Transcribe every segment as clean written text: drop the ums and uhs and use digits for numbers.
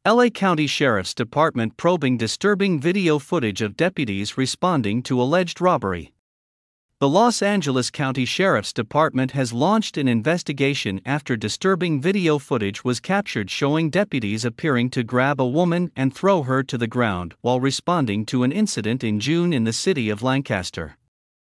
LA County Sheriff's Department probing disturbing video footage of deputies responding to alleged robbery. The Los Angeles County Sheriff's Department has launched an investigation after disturbing video footage was captured showing deputies appearing to grab a woman and throw her to the ground while responding to an incident in June in the city of Lancaster.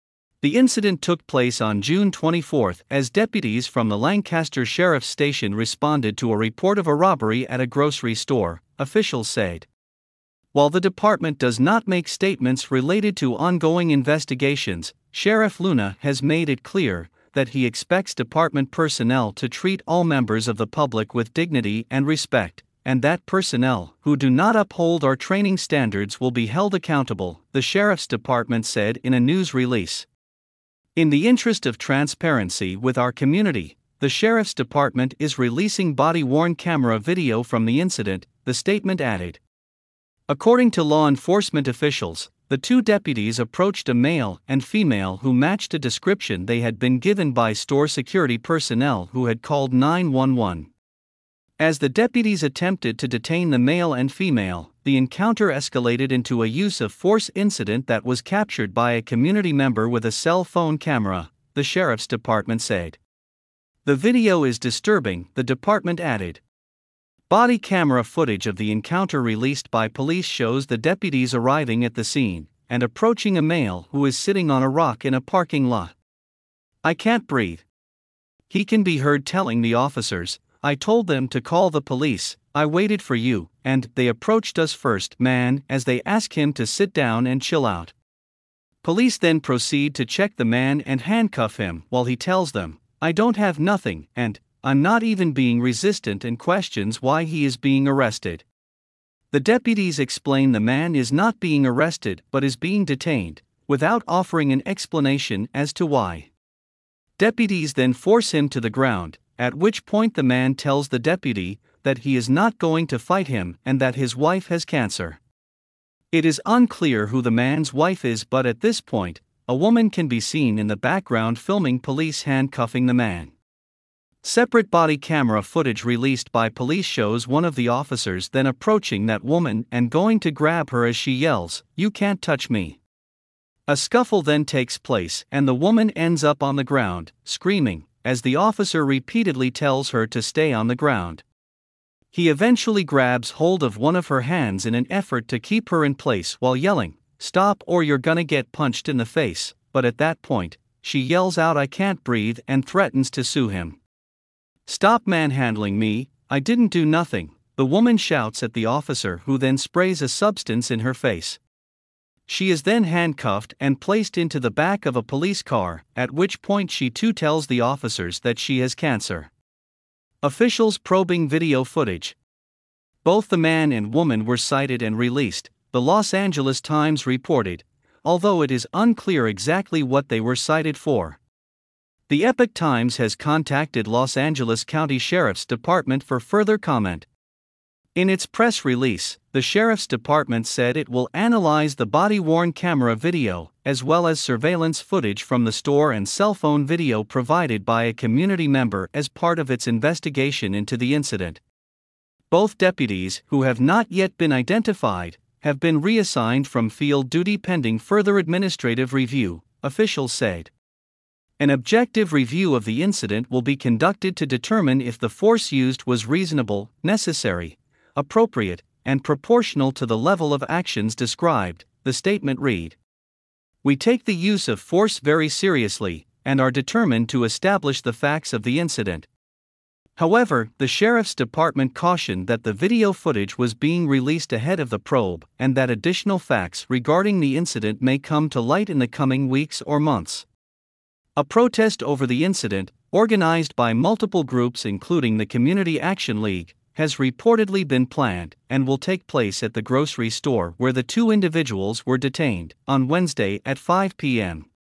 The incident took place on June 24 as deputies from the Lancaster Sheriff's Station responded to a report of a robbery at a grocery store, officials said. While the department does not make statements related to ongoing investigations, Sheriff Luna has made it clear that he expects department personnel to treat all members of the public with dignity and respect, and that personnel who do not uphold our training standards will be held accountable, the Sheriff's Department said in a news release. In the interest of transparency with our community, the Sheriff's Department is releasing body-worn camera video from the incident, the statement added. According to law enforcement officials, the two deputies approached a male and female who matched a description they had been given by store security personnel who had called 911. As the deputies attempted to detain the male and female, the encounter escalated into a use of force incident that was captured by a community member with a cell phone camera, the Sheriff's Department said. The video is disturbing, the department added. Body camera footage of the encounter released by police shows the deputies arriving at the scene and approaching a male who is sitting on a rock in a parking lot. "I can't breathe," he can be heard telling the officers. "I told them to call the police, I waited for you, and they approached us first, man," as they ask him to sit down and chill out. Police then proceed to check the man and handcuff him while he tells them, "I don't have nothing," and "I'm not even being resistant," and questions why he is being arrested. The deputies explain the man is not being arrested but is being detained, without offering an explanation as to why. Deputies then force him to the ground, at which point the man tells the deputy that he is not going to fight him and that his wife has cancer. It is unclear who the man's wife is, but at this point, a woman can be seen in the background filming police handcuffing the man. Separate body camera footage released by police shows one of the officers then approaching that woman and going to grab her as she yells, "You can't touch me." A scuffle then takes place and the woman ends up on the ground, screaming, as the officer repeatedly tells her to stay on the ground. He eventually grabs hold of one of her hands in an effort to keep her in place while yelling, "Stop or you're gonna get punched in the face," but at that point, she yells out, "I can't breathe," and threatens to sue him. "Stop manhandling me, I didn't do nothing," the woman shouts at the officer, who then sprays a substance in her face. She is then handcuffed and placed into the back of a police car, at which point she too tells the officers that she has cancer. Officials probing video footage. Both the man and woman were cited and released, the Los Angeles Times reported, although it is unclear exactly what they were cited for. The Epoch Times has contacted Los Angeles County Sheriff's Department for further comment. In its press release, the Sheriff's Department said it will analyze the body-worn camera video, as well as surveillance footage from the store and cell phone video provided by a community member as part of its investigation into the incident. Both deputies, who have not yet been identified, have been reassigned from field duty pending further administrative review, officials said. An objective review of the incident will be conducted to determine if the force used was reasonable, necessary, appropriate, and proportional to the level of actions described, the statement read. "We take the use of force very seriously, and are determined to establish the facts of the incident." However, the Sheriff's Department cautioned that the video footage was being released ahead of the probe, and that additional facts regarding the incident may come to light in the coming weeks or months. A protest over the incident, organized by multiple groups including the Community Action League, has reportedly been planned and will take place at the grocery store where the two individuals were detained on Wednesday at 5 p.m.